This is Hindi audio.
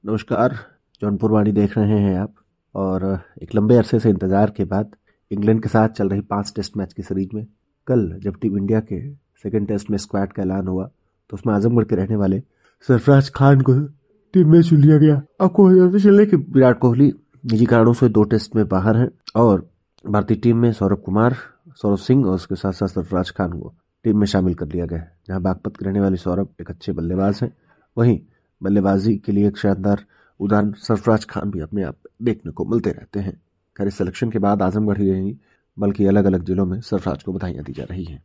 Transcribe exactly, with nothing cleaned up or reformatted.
नमस्कार। जौनपुर वाणी देख रहे हैं आप। और एक लंबे अरसे से इंतजार के बाद इंग्लैंड के साथ चल रही पांच टेस्ट मैच की सीरीज में कल जब टीम इंडिया के सेकेंड टेस्ट में स्क्वाड का ऐलान हुआ तो उसमें आजमगढ़ के रहने वाले सरफराज खान को टीम में चुन लिया गया। आपको पता चले कि विराट कोहली निजी कारणों से दो टेस्ट में बाहर हैं और भारतीय टीम में सौरभ कुमार, सौरभ सिंह और उसके साथ साथ सरफराज खान को टीम में शामिल कर लिया गया है। जहां बागपत के रहने वाले सौरभ एक अच्छे बल्लेबाज हैं, वहीं बल्लेबाजी के लिए एक शानदार उदाहरण सरफराज खान भी अपने आप देखने को मिलते रहते हैं। खैर, इस सिलेक्शन के बाद आजमगढ़ ही नहीं बल्कि अलग अलग जिलों में सरफराज को बधाइयां दी जा रही हैं।